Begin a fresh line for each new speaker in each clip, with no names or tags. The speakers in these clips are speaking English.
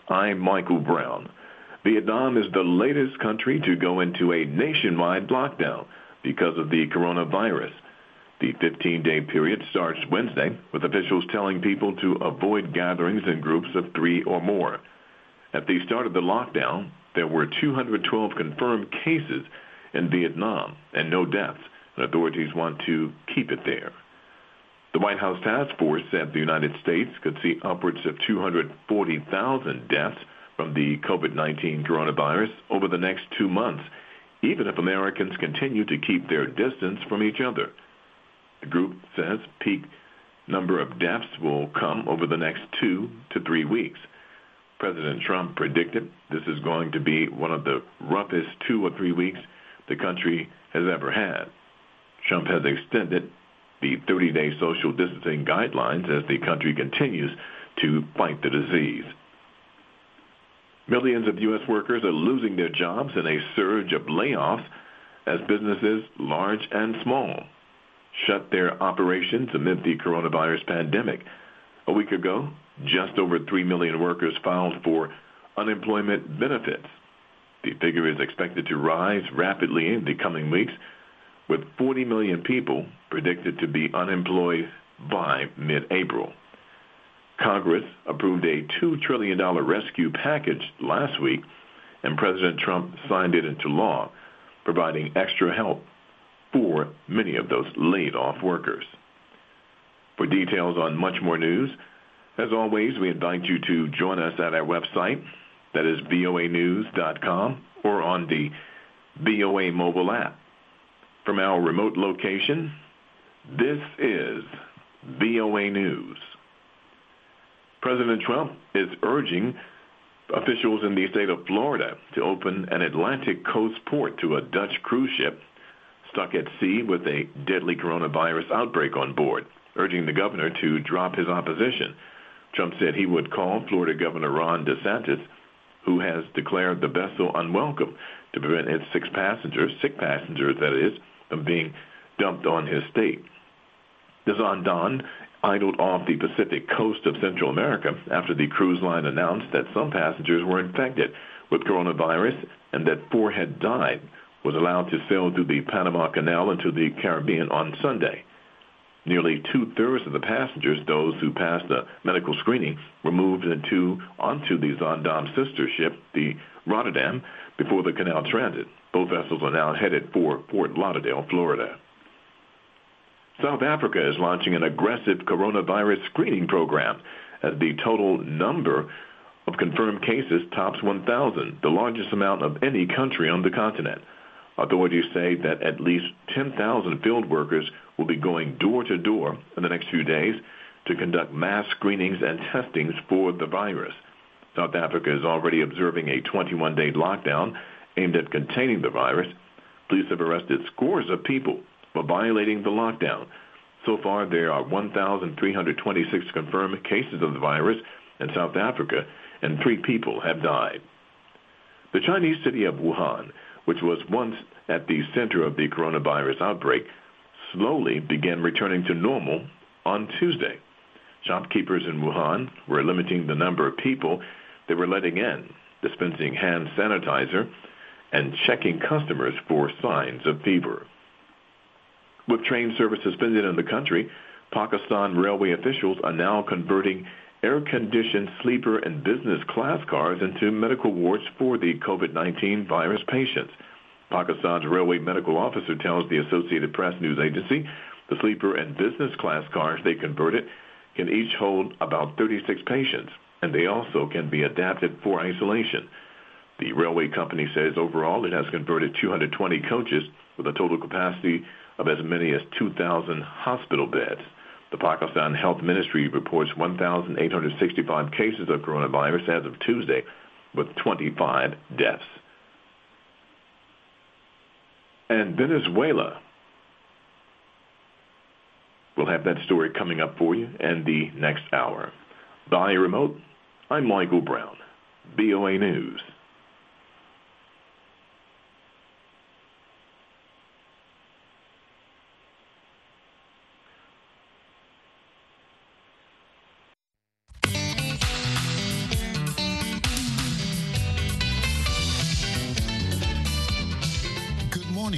I'm Michael Brown. Vietnam is the latest country to go into a nationwide lockdown because of the coronavirus. The 15-day period starts Wednesday, with officials telling people to avoid gatherings in groups of 3 or more. At the start of the lockdown, there were 212 confirmed cases in Vietnam and no deaths, and authorities want to keep it there. The White House task force said the United States could see upwards of 240,000 deaths from the COVID-19 coronavirus over the next 2 months, even if Americans continue to keep their distance from each other. The group says peak number of deaths will come over the next 2 to 3 weeks. President Trump predicted this is going to be one of the roughest 2 or 3 weeks the country has ever had. Trump has extended the 30-day social distancing guidelines as the country continues to fight the disease. Millions of U.S. workers are losing their jobs in a surge of layoffs as businesses, large and small, shut their operations amid the coronavirus pandemic. A week ago, just over 3 million workers filed for unemployment benefits. The figure is expected to rise rapidly in the coming weeks, with 40 million people predicted to be unemployed by mid-April. Congress approved a $2 trillion rescue package last week, and President Trump signed it into law, providing extra help for many of those laid-off workers. For details on much more news, as always, we invite you to join us at our website, that is voanews.com, or on the VOA mobile app. From our remote location, this is VOA News. President Trump is urging officials in the state of Florida to open an Atlantic coast port to a Dutch cruise ship stuck at sea with a deadly coronavirus outbreak on board, urging the governor to drop his opposition. Trump said he would call Florida Governor Ron DeSantis, who has declared the vessel unwelcome, to prevent its sick passengers from being dumped on his state. The Zondan idled off the Pacific coast of Central America after the cruise line announced that some passengers were infected with coronavirus and that 4 had died, was allowed to sail through the Panama Canal into the Caribbean on Sunday. Nearly 2/3 of the passengers, those who passed a medical screening, were moved onto the Zondan sister ship, the Rotterdam, before the canal transit. Both vessels are now headed for Fort Lauderdale, Florida. South Africa is launching an aggressive coronavirus screening program as the total number of confirmed cases tops 1,000, the largest amount of any country on the continent. Authorities say that at least 10,000 field workers will be going door to door in the next few days to conduct mass screenings and testings for the virus. South Africa is already observing a 21-day lockdown aimed at containing the virus. Police have arrested scores of people for violating the lockdown. So far, there are 1,326 confirmed cases of the virus in South Africa, and 3 people have died. The Chinese city of Wuhan, which was once at the center of the coronavirus outbreak, slowly began returning to normal on Tuesday. Shopkeepers in Wuhan were limiting the number of people they were letting in, dispensing hand sanitizer, and checking customers for signs of fever. With train service suspended in the country, Pakistan railway officials are now converting air-conditioned sleeper and business class cars into medical wards for the COVID-19 virus patients. Pakistan's railway medical officer tells the Associated Press news agency the sleeper and business class cars they converted can each hold about 36 patients, and they also can be adapted for isolation. The railway company says overall it has converted 220 coaches with a total capacity of as many as 2,000 hospital beds. The Pakistan Health Ministry reports 1,865 cases of coronavirus as of Tuesday, with 25 deaths. And Venezuela. We'll have that story coming up for you in the next hour. By remote, I'm Michael Brown, VOA News.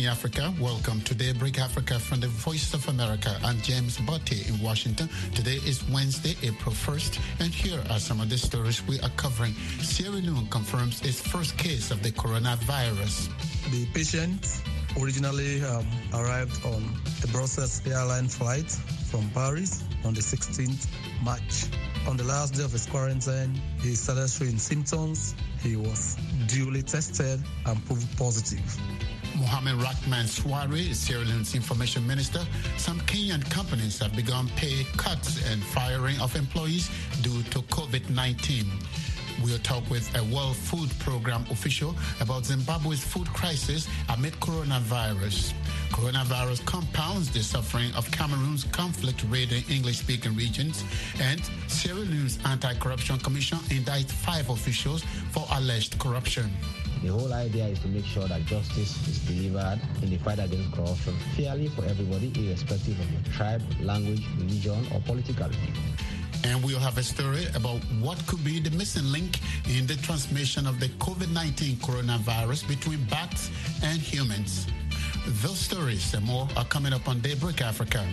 morning, Africa. Welcome to Daybreak Africa from the Voice of America. I'm James Botte in Washington. Today is Wednesday, April 1st, and here are some of the stories we are covering. Sierra Leone confirms its first case of the coronavirus.
The patient originally arrived on a Brussels airline flight from Paris on the 16th March. On the last day of his quarantine, he started showing symptoms. He was duly tested and proved positive.
Mohamed Rahman Souare is Sierra Leone's information minister. Some Kenyan companies have begun pay cuts and firing of employees due to COVID-19. We'll talk with a World Food Program official about Zimbabwe's food crisis amid coronavirus. Coronavirus compounds the suffering of Cameroon's conflict-ridden English-speaking regions, and Sierra Leone's Anti-Corruption Commission indicts 5 officials for alleged corruption.
The whole idea is to make sure that justice is delivered in the fight against corruption fairly for everybody, irrespective of your tribe, language, religion, or political view.
And we'll have a story about what could be the missing link in the transmission of the COVID-19 coronavirus between bats and humans. Those stories and more are coming up on Daybreak Africa.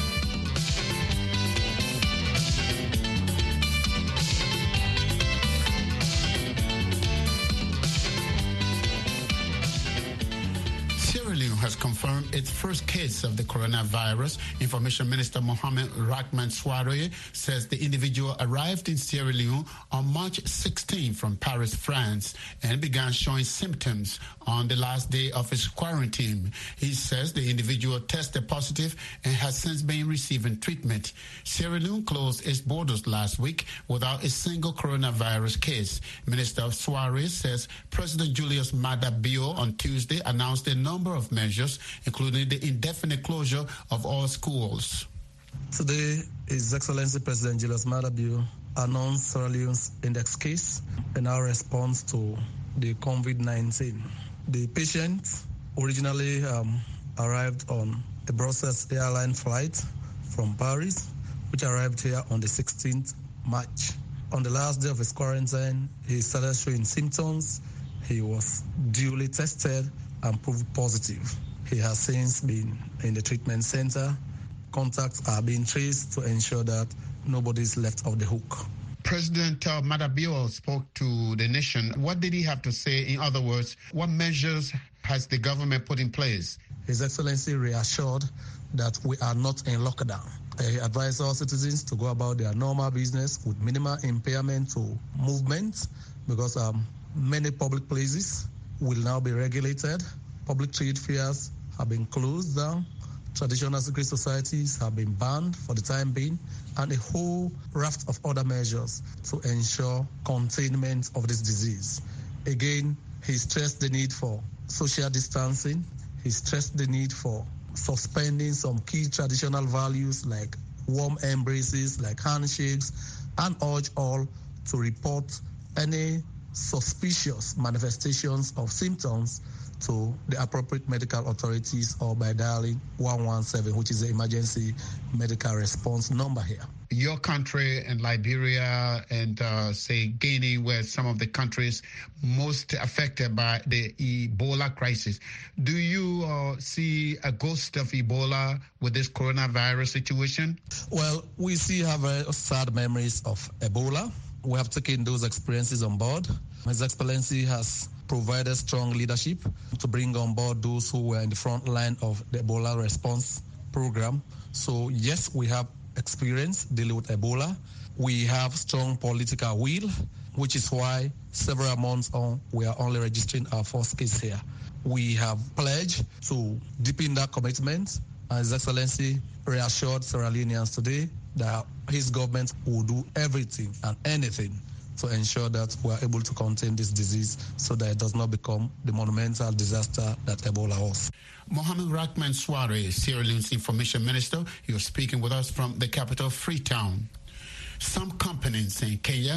Sierra Leone has confirmed its first case of the coronavirus. Information Minister Mohamed Rahman Souare says the individual arrived in Sierra Leone on March 16 from Paris, France, and began showing symptoms on the last day of his quarantine. He says the individual tested positive and has since been receiving treatment. Sierra Leone closed its borders last week without a single coronavirus case. Minister Souare says President Julius Maada Bio on Tuesday announced a number of measures, including the indefinite closure of all schools.
Today, His Excellency President Julius Maada Bio announced Sierra Leone's index case in our response to the COVID-19. The patient originally arrived on a Brussels airline flight from Paris, which arrived here on the 16th March. On the last day of his quarantine, he started showing symptoms. He was duly tested and proved positive. He has since been in the treatment center. Contacts are being traced to ensure that nobody is left off the hook.
President Maada Bio spoke to the nation. What did he have to say? In other words, what measures has the government put in place?
His Excellency reassured that we are not in lockdown. He advised all citizens to go about their normal business with minimal impairment to movement, because many public places will now be regulated. Public trade fairs have been closed down. Traditional secret societies have been banned for the time being, and a whole raft of other measures to ensure containment of this disease. Again, he stressed the need for social distancing. He stressed the need for suspending some key traditional values like warm embraces, like handshakes, and urged all to report any suspicious manifestations of symptoms to the appropriate medical authorities or by dialing 117, which is the emergency medical response number here.
Your country and Liberia and, say, Guinea were some of the countries most affected by the Ebola crisis. Do you see a ghost of Ebola with this coronavirus situation?
Well, we still have very sad memories of Ebola. We have taken those experiences on board. His Excellency has provided strong leadership to bring on board those who were in the front line of the Ebola response program. So yes, we have experience dealing with Ebola. We have strong political will, which is why several months on, we are only registering our first case here. We have pledged to deepen that commitment, and His Excellency reassured Sierra Leoneans today that his government will do everything and anything to ensure that we are able to contain this disease so that it does not become the monumental disaster that Ebola was.
Mohamed Rahman Souare, Sierra Leone's information minister, he was speaking with us from the capital, Freetown. Some companies in Kenya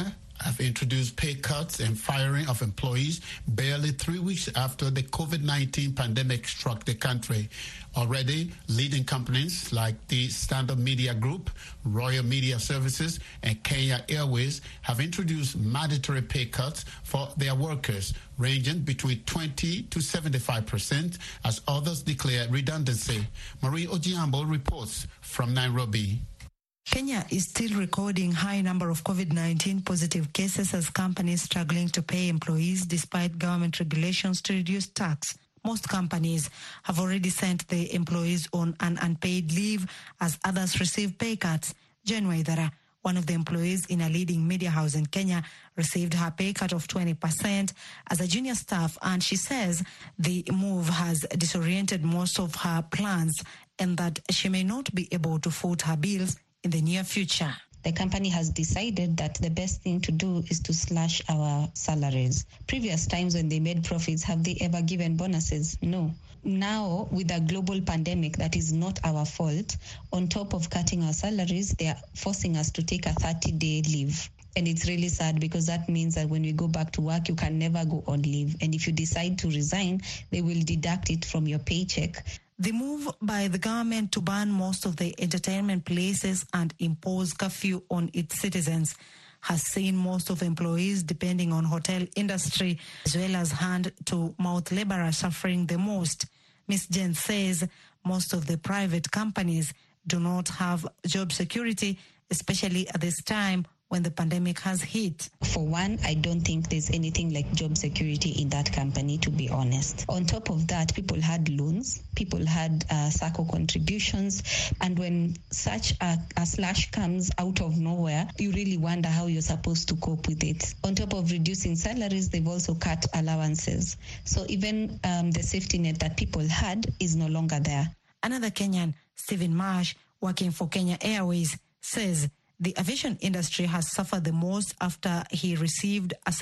have introduced pay cuts and firing of employees barely 3 weeks after the COVID-19 pandemic struck the country. Already, leading companies like the Standard Media Group, Royal Media Services, and Kenya Airways have introduced mandatory pay cuts for their workers, ranging between 20 to 75%, as others declare redundancy. Marie Ojiambo reports from Nairobi.
Kenya is still recording high number of COVID-19 positive cases as companies struggling to pay employees despite government regulations to reduce tax. Most companies have already sent their employees on an unpaid leave as others receive pay cuts. Jane Waithera, one of the employees in a leading media house in Kenya, received her pay cut of 20% as a junior staff, and she says the move has disoriented most of her plans and that she may not be able to foot her bills in the near future.
The company has decided that the best thing to do is to slash our salaries. Previous times when they made profits, have they ever given bonuses? No. Now, with a global pandemic that is not our fault, on top of cutting our salaries, they are forcing us to take a 30-day leave. And it's really sad because that means that when we go back to work, you can never go on leave. And if you decide to resign, they will deduct it from your paycheck.
The move by the government to ban most of the entertainment places and impose curfew on its citizens has seen most of employees depending on hotel industry as well as hand-to-mouth laborers suffering the most. Ms. Jen says most of the private companies do not have job security, especially at this time when the pandemic has hit.
For one, I don't think there's anything like job security in that company, to be honest. On top of that, people had loans, people had SACCO contributions, and when such a slash comes out of nowhere, you really wonder how you're supposed to cope with it. On top of reducing salaries, they've also cut allowances. So even the safety net that people had is no longer there.
Another Kenyan, Stephen Marsh, working for Kenya Airways, says the aviation industry has suffered the most after he received a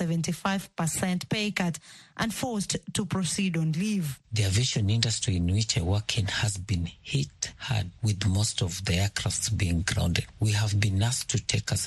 75% pay cut and forced to proceed on leave.
The aviation industry in which I work in has been hit hard with most of the aircrafts being grounded. We have been asked to take a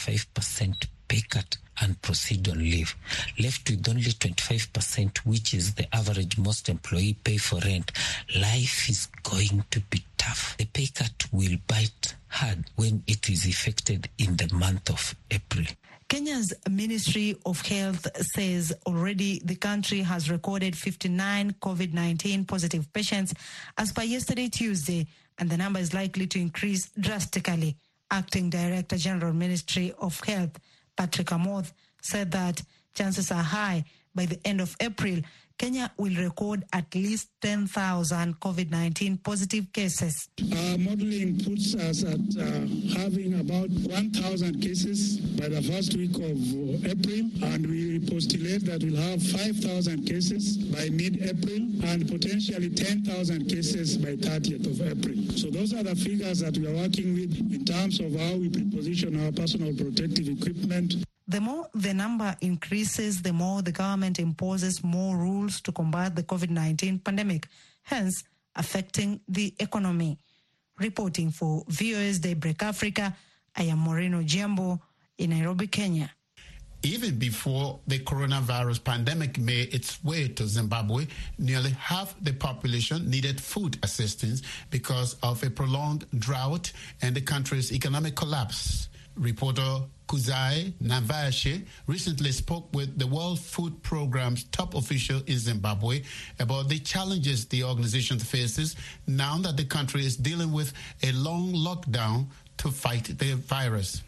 75% pay cut and proceed on leave, left with only 25%, which is the average most employee pay for rent. Life is going to be tough. The pay cut will bite hard when it is effected in the month of April.
Kenya's Ministry of Health says already the country has recorded 59 COVID-19 positive patients as per yesterday, Tuesday, and the number is likely to increase drastically. Acting Director General Ministry of Health, Patrick Amoth, said that chances are high by the end of April, Kenya will record at least 10,000 COVID-19 positive cases.
Our modeling puts us at having about 1,000 cases by the first week of April, and we postulate that we'll have 5,000 cases by mid-April and potentially 10,000 cases by 30th of April. So those are the figures that we are working with in terms of how we position our personal protective equipment.
The more the number increases, the more the government imposes more rules to combat the COVID-19 pandemic, hence affecting the economy. Reporting for VOA's Daybreak Africa, I am Moreno Jiambo in Nairobi, Kenya.
Even before the coronavirus pandemic made its way to Zimbabwe, nearly half the population needed food assistance because of a prolonged drought and the country's economic collapse. Reporter Kuzai Navashe recently spoke with the World Food Programme's top official in Zimbabwe about the challenges the organization faces now that the country is dealing with a long lockdown to fight the virus.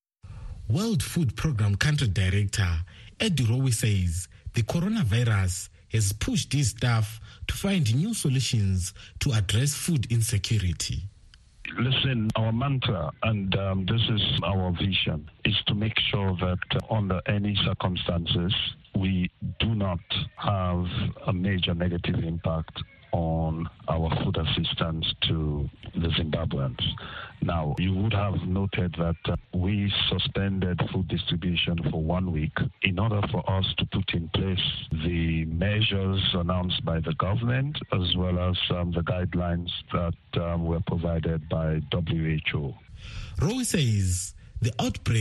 World Food Programme Country Director Eddie Rowe says the coronavirus has pushed his staff to find new solutions to address food insecurity.
Listen, our mantra, and this is our vision, is to make sure that under any circumstances, we do not have a major negative impact on our food assistance to the Zimbabweans. Now, you would have noted that we suspended food distribution for 1 week in order for us to put in place the measures announced by the government as well as the guidelines that were provided by WHO.
Rowe says the outbreak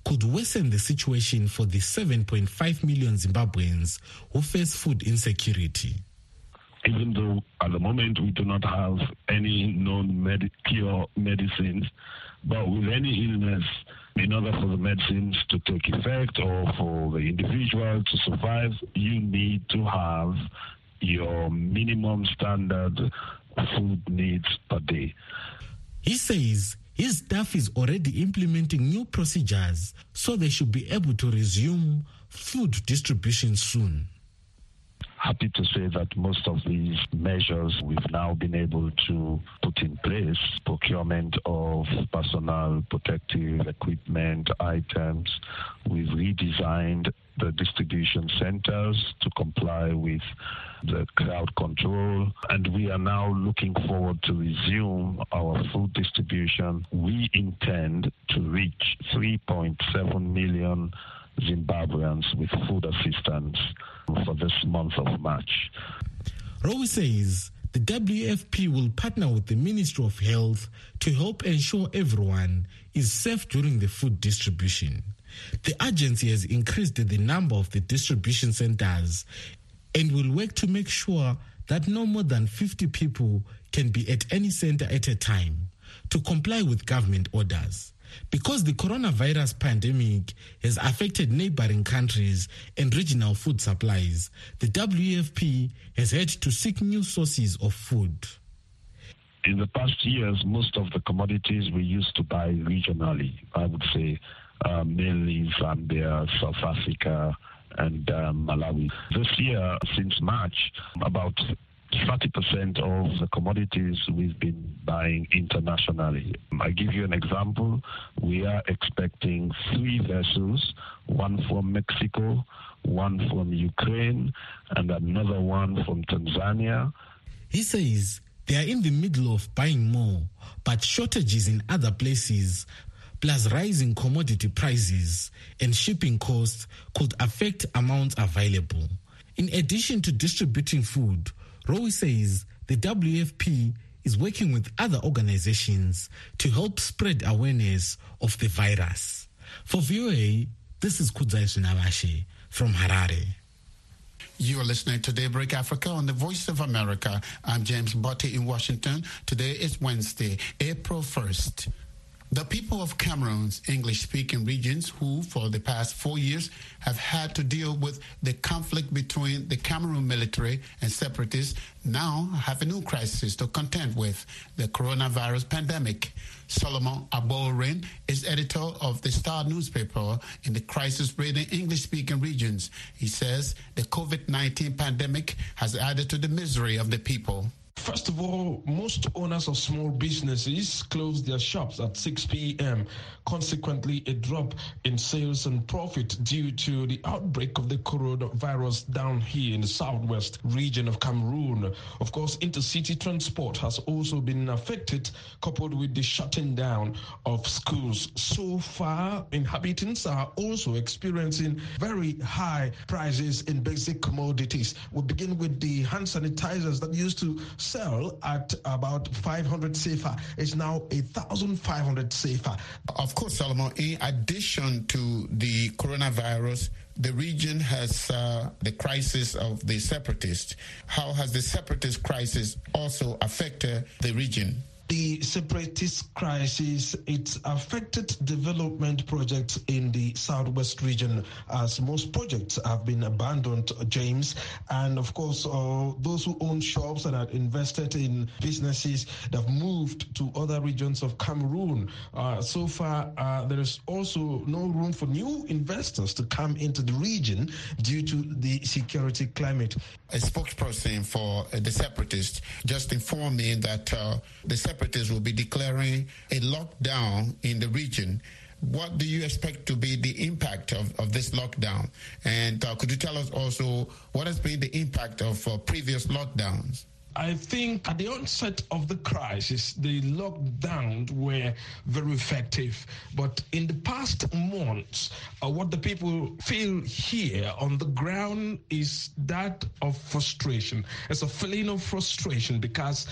could worsen the situation for the 7.5 million Zimbabweans who face food insecurity.
Even though at the moment we do not have any known cure medicines, but with any illness, in order for the medicines to take effect or for the individual to survive, you need to have your minimum standard food needs per day.
He says his staff is already implementing new procedures so they should be able to resume food distribution soon.
Happy to say that most of these measures we've now been able to put in place. Procurement of personal protective equipment items. We've redesigned the distribution centers to comply with the crowd control, and we are now looking forward to resume our food distribution. We intend to reach 3.7 million Zimbabweans with food assistance for this month of March.
Rowe says the WFP will partner with the Ministry of Health to help ensure everyone is safe during the food distribution. The agency has increased the number of the distribution centers and will work to make sure that no more than 50 people can be at any center at a time to comply with government orders. Because the coronavirus pandemic has affected neighboring countries and regional food supplies, the WFP has had to seek new sources of food.
In the past years, most of the commodities we used to buy regionally, I would say mainly Zambia, South Africa, and Malawi. This year, since March, about 30% of the commodities we've been buying internationally. I give you an example. We are expecting 3 vessels, one from Mexico, one from Ukraine, and another one from Tanzania.
He says they are in the middle of buying more, but shortages in other places, plus rising commodity prices and shipping costs could affect amounts available. In addition to distributing food, Rowe says the WFP is working with other organizations to help spread awareness of the virus. For VOA, this is Kudzai Sunavashe from Harare.
You are listening to Daybreak Africa on the Voice of America. I'm James Botti in Washington. Today is Wednesday, April 1st. The people of Cameroon's English-speaking regions who, for the past 4 years, have had to deal with the conflict between the Cameroon military and separatists now have a new crisis to contend with, the coronavirus pandemic. Solomon Aborin is editor of the Star newspaper in the crisis-ridden English-speaking regions. He says the COVID-19 pandemic has added to the misery of the people.
First of all, most owners of small businesses closed their shops at 6 p.m. Consequently, a drop in sales and profit due to the outbreak of the coronavirus down here in the southwest region of Cameroon. Of course, intercity transport has also been affected, coupled with the shutting down of schools. So far, inhabitants are also experiencing very high prices in basic commodities. We'll begin with the hand sanitizers that used to sell at about 500 CFA. It's now 1,500 CFA.
Of course, Solomon, in addition to the coronavirus, the region has the crisis of the separatists. How has the separatist crisis also affected the region?
The separatist crisis, it's affected development projects in the southwest region, as most projects have been abandoned, James. And of course, those who own shops and are invested in businesses that have moved to other regions of Cameroon. So far, there is also no room for new investors to come into the region due to the security climate.
A spokesperson for the separatists just informed me that the separatists will be declaring a lockdown in the region. What do you expect to be the impact of this lockdown? And could you tell us also what has been the impact of previous lockdowns?
I think at the onset of the crisis, the lockdowns were very effective. But in the past months, what the people feel here on the ground is that of frustration. It's a feeling of frustration because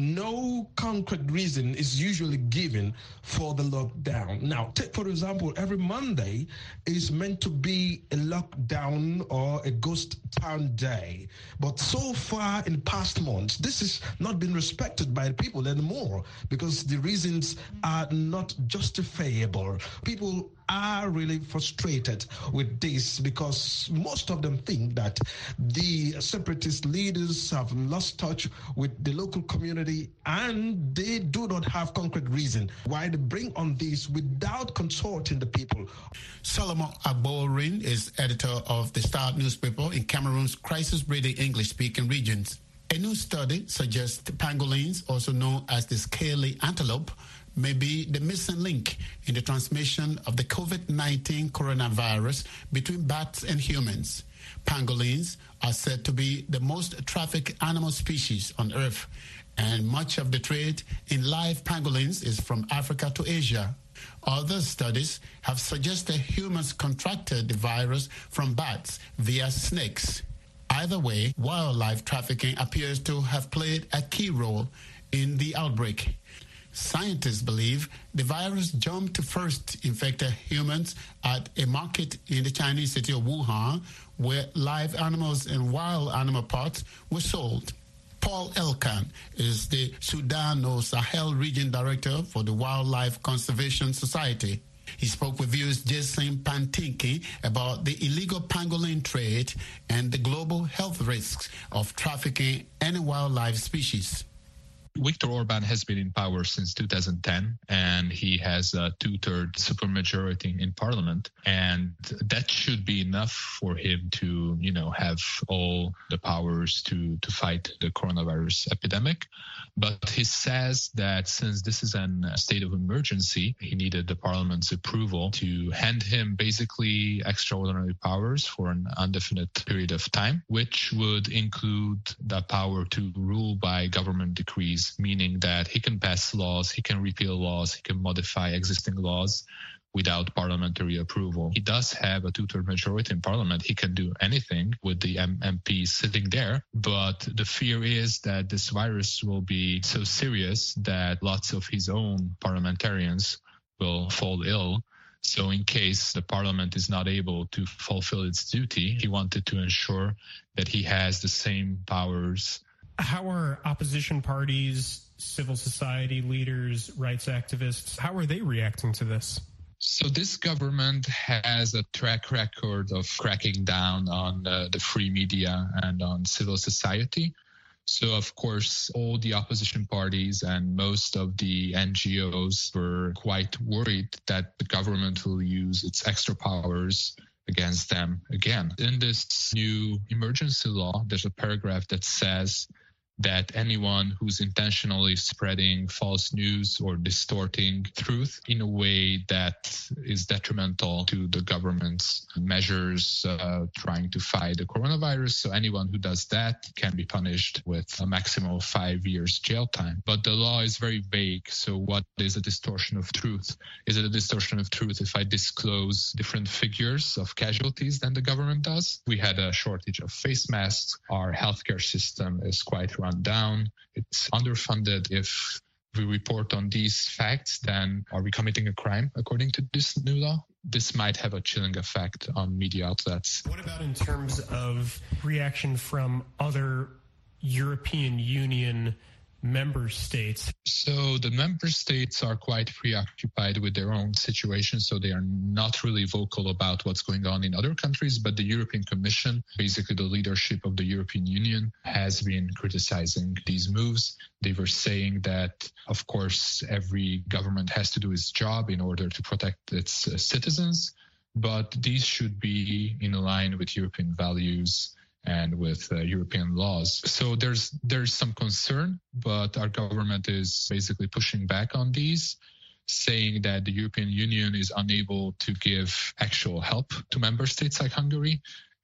no concrete reason is usually given for the lockdown. Now, take for example, every Monday is meant to be a lockdown or a ghost town day. But so far in past months, this has not been respected by the people anymore because the reasons are not justifiable. People are really frustrated with this because most of them think that the separatist leaders have lost touch with the local community and they do not have concrete reason why they bring on this without consulting the people.
Solomon Agborin is editor of the Star newspaper in Cameroon's crisis-breeding English-speaking regions. A new study suggests pangolins, also known as the scaly antelope, may be the missing link in the transmission of the COVID-19 coronavirus between bats and humans. Pangolins are said to be the most trafficked animal species on Earth, and much of the trade in live pangolins is from Africa to Asia. Other studies have suggested humans contracted the virus from bats via snakes. Either way, wildlife trafficking appears to have played a key role in the outbreak. Scientists believe the virus jumped to first infected humans at a market in the Chinese city of Wuhan, where live animals and wild animal parts were sold. Paul Elkan is the Sudan-Sahel Region Director for the Wildlife Conservation Society. He spoke with viewers Jason Pantinki about the illegal pangolin trade and the global health risks of trafficking any wildlife species.
Viktor Orban has been in power since 2010, and he has a two-thirds supermajority in parliament, and that should be enough for him to, have all the powers to fight the coronavirus epidemic. But he says that since this is a state of emergency, he needed the parliament's approval to hand him basically extraordinary powers for an indefinite period of time, which would include the power to rule by government decrees, meaning that he can pass laws, he can repeal laws, he can modify existing laws without parliamentary approval. He does have a two-thirds majority in parliament. He can do anything with the MPs sitting there. But the fear is that this virus will be so serious that lots of his own parliamentarians will fall ill. So in case the parliament is not able to fulfill its duty, he wanted to ensure that he has the same powers.
How are opposition parties, civil society leaders, rights activists, how are they reacting to this?
So this government has a track record of cracking down on the free media and on civil society. So, of course, all the opposition parties and most of the NGOs were quite worried that the government will use its extra powers against them again. In this new emergency law, there's a paragraph that says that anyone who's intentionally spreading false news or distorting truth in a way that is detrimental to the government's measures trying to fight the coronavirus. So anyone who does that can be punished with a maximum of 5 years jail time. But the law is very vague. So what is a distortion of truth? Is it a distortion of truth if I disclose different figures of casualties than the government does? We had a shortage of face masks. Our healthcare system is quite run down. It's underfunded. If we report on these facts, then are we committing a crime according to this new law? This might have a chilling effect on media outlets.
What about in terms of reaction from other European Union member states?
So the member states are quite preoccupied with their own situation, so they are not really vocal about what's going on in other countries. But the European Commission, basically the leadership of the European Union, has been criticizing these moves. They were saying that, of course, every government has to do its job in order to protect its citizens, but these should be in line with European values and with European laws. So there's some concern, but our government is basically pushing back on these, saying that the European Union is unable to give actual help to member states like Hungary,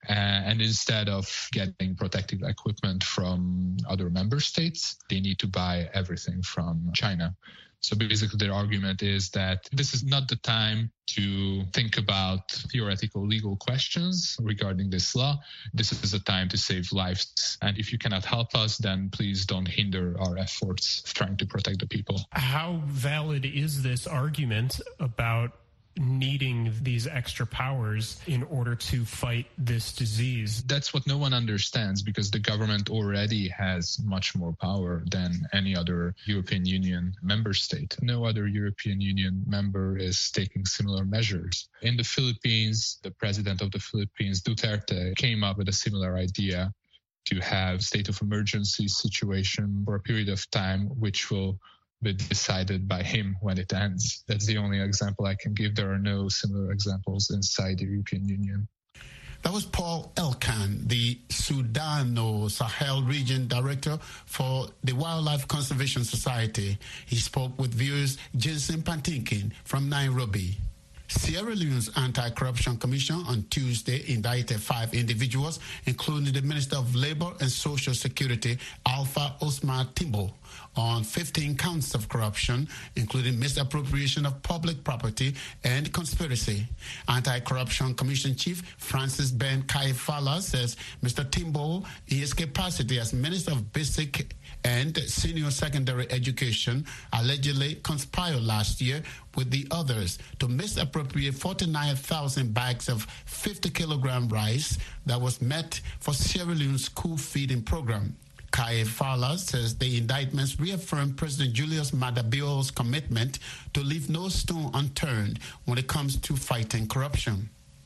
And instead of getting protective equipment from other member states, they need to buy everything from China. So basically their argument is that this is not the time to think about theoretical legal questions regarding this law. This is a time to save lives. And if you cannot help us, then please don't hinder our efforts trying to protect the people.
How valid is this argument about needing these extra powers in order to fight this disease?
That's what no one understands, because the government already has much more power than any other European Union member state. No other European Union member is taking similar measures. In the Philippines, the president of the Philippines, Duterte, came up with a similar idea to have state of emergency situation for a period of time, which will be decided by him when it ends. That's the only example I can give. There are no similar examples inside the European Union.
That was Paul Elkan, the Sudano-Sahel Region Director for the Wildlife Conservation Society. He spoke with viewers Jensen Pantinkin from Nairobi. Sierra Leone's Anti-Corruption Commission on Tuesday indicted 5 individuals, including the Minister of Labor and Social Security, Alpha Osman Timbo, on 15 counts of corruption, including misappropriation of public property and conspiracy. Anti-Corruption Commission Chief Francis Ben Kaifala says Mr. Timbo, in his capacity as Minister of Basic and Senior Secondary Education, allegedly conspired last year with the others to misappropriate 49,000 bags of 50-kilogram rice that was meant for Sierra Leone's school feeding program. Kaifala says the indictments reaffirm President Julius Maada Bio's commitment to leave no stone unturned when it comes to fighting corruption.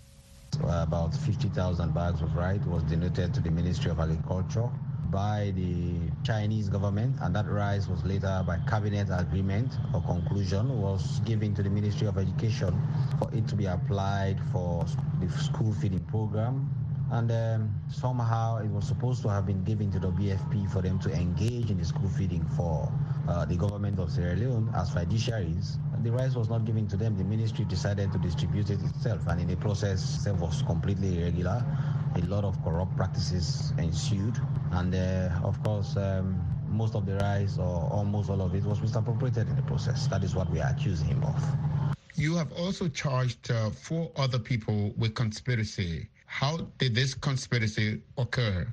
About 50,000 bags of rice was donated to the Ministry of Agriculture by the Chinese government, and that rice was later, by cabinet agreement or conclusion, was given to the Ministry of Education for it to be applied for the school feeding program. And somehow it was supposed to have been given to the BFP for them to engage in the school feeding for the government of Sierra Leone as fiduciaries. The rice was not given to them. The ministry decided to distribute it itself, and in the process, it was completely irregular. A lot of corrupt practices ensued, and of course, most of the rice, or almost all of it, was misappropriated in the process. That is what we are accusing him of.
You have also charged 4 other people with conspiracy. How did this conspiracy occur?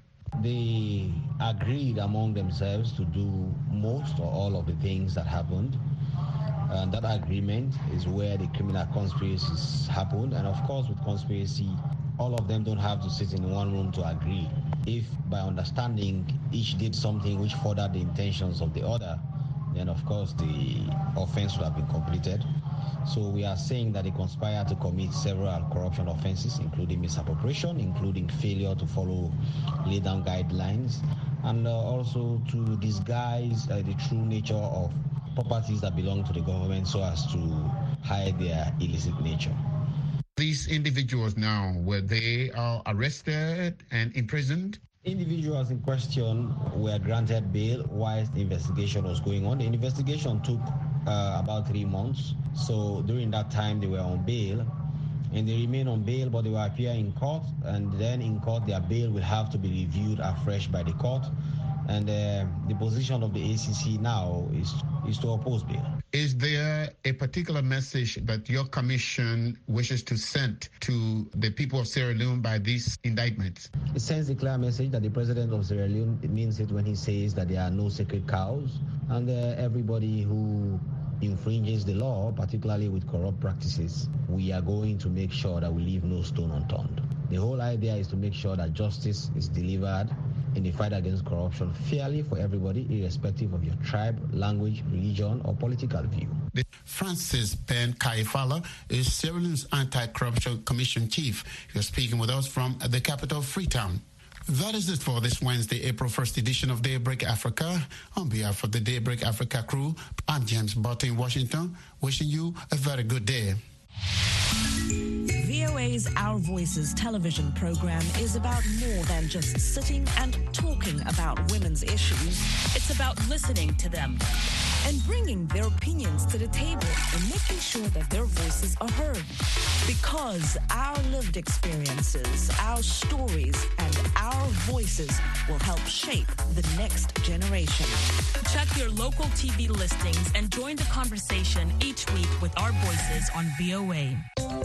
They agreed among themselves to do most or all of the things that happened. And that agreement is where the criminal conspiracies happened. And of course, with conspiracy, all of them don't have to sit in one room to agree. If by understanding each did something which furthered the intentions of the other, then of course the offense would have been completed. So we are saying that they conspired to commit several corruption offenses, including misappropriation, including failure to follow laid down guidelines, and also to disguise the true nature of properties that belong to the government so as to hide their illicit nature.
These individuals now, were they arrested and imprisoned?
Individuals in question were granted bail whilst the investigation was going on. The investigation took about 3 months. So during that time, they were on bail, and they remain on bail, but they will appear in court, and then in court, their bail will have to be reviewed afresh by the court. And the position of the ACC now is to oppose bail.
Is there a particular message that your commission wishes to send to the people of Sierra Leone by these indictments?
It sends a clear message that the president of Sierra Leone means it when he says that there are no sacred cows, and everybody who infringes the law, particularly with corrupt practices, we are going to make sure that we leave no stone unturned. The whole idea is to make sure that justice is delivered in the fight against corruption fairly for everybody, irrespective of your tribe, language, religion, or political view.
Francis Ben Kaifala is Sierra Leone's Anti-Corruption Commission Chief. You're speaking with us from the capital, Freetown. That is it for this Wednesday, April 1st edition of Daybreak Africa. On behalf of the Daybreak Africa crew, I'm James Barton in Washington, wishing you a very good day.
VOA's Our Voices television program is about more than just sitting and talking about women's issues. It's about listening to them and bringing their opinions to the table and making sure that their voices are heard. Because our lived experiences, our stories, and our voices will help shape the next generation.
Check your local TV listings and join the conversation each week with Our Voices on VOA.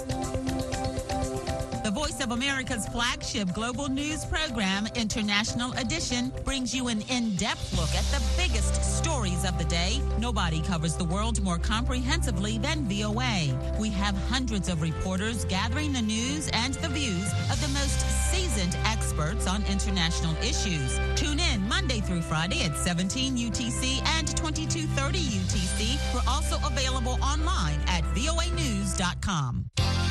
The Voice of America's flagship global news program, International Edition, brings you an in-depth look at the biggest stories of the day. Nobody covers the world more comprehensively than VOA. We have hundreds of reporters gathering the news and the views of the most seasoned experts on international issues. Tune in Monday through Friday at 17 UTC and 2230 UTC. We're also available online at voanews.com.